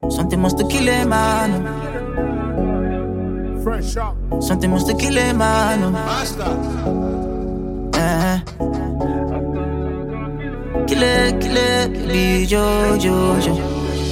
Something must have killed a man. Fresh up. Something must have killed a man. Master. Kill it, be Jojo.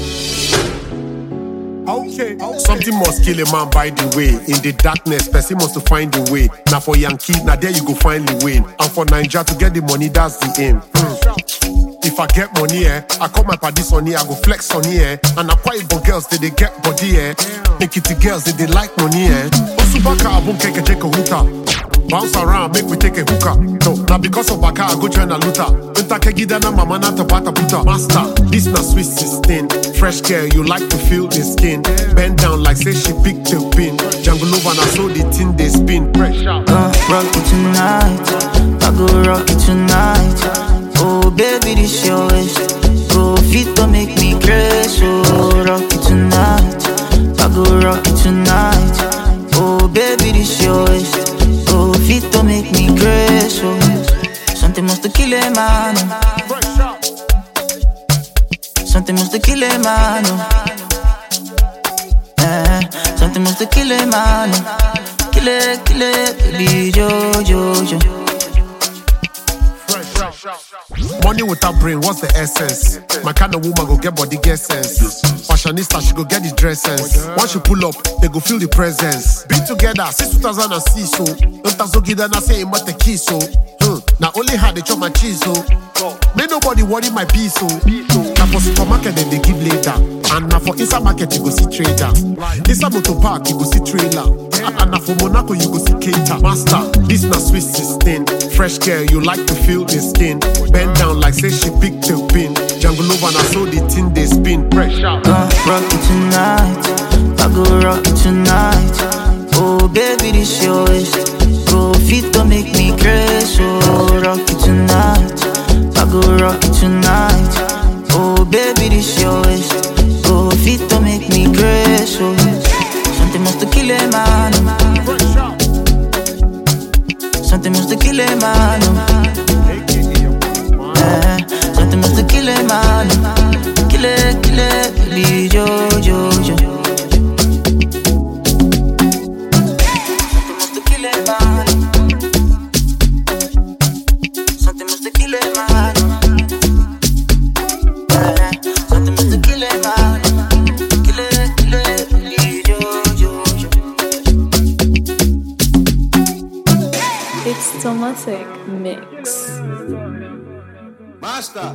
Okay. Something must kill a man by the way. In the darkness, person must to find the way. Now for Yankee, now there you go finally win. And for Nigeria to get the money, that's the aim. If I get money, I call my paddies on here, I go flex on here. And I quite even girls, they get body, Make it to girls, they like money, Osubaka, I won't take a hookah. Bounce around, make me take a hookah. No, now because of Baka, I go join a looter. Gidana mama na tabata puta. Master, this na Swiss 16. Fresh girl, you like to feel the skin. Bend down like say she picked the pin. Jungle over na so the tin they spin. Fresh out. Rock it tonight, I go rock it tonight. Oh baby, this your waist. Go fit to make me crazy. Oh rock it tonight, I go rock it tonight. Oh baby, this your waist. Go fit to make me crazy. Something must have killed a man. Something must have killed a man. Something must have killed a man. Kill it, baby Jojo. Money without brain, what's the essence? My kind of woman go get body, get sense. Fashionista, she go get the dress sense. Once you pull up, they go feel the presence. Been together since 2006, so don't na say what the key, so now only had they chop my cheese, so may nobody worry my peace, so now for supermarket then they give later. And now for inside market you go see trader. Inside motor park you go see trailer. And now for Monaco you go see cater. Master, this na Swiss 16. Fresh girl, you like to feel the skin. Bend down like say she picked the pin. Jungle over na so the tin they spin. Fresh out. Rock it tonight, I go rock it tonight. Oh baby, this your waist. Go fit to make me crazy. Oh rock it tonight, I go rock it tonight. Oh baby, this your waist. Go fit to make me crazy. Something must have killed a man. Something must have killed a man. Something must have killed a man. Kill it, baby Jojo. Something must have killed a man. Something must have killed a man. Something must have killed a man. Kill it, baby Jojo. It's Tomatic Mix. Master.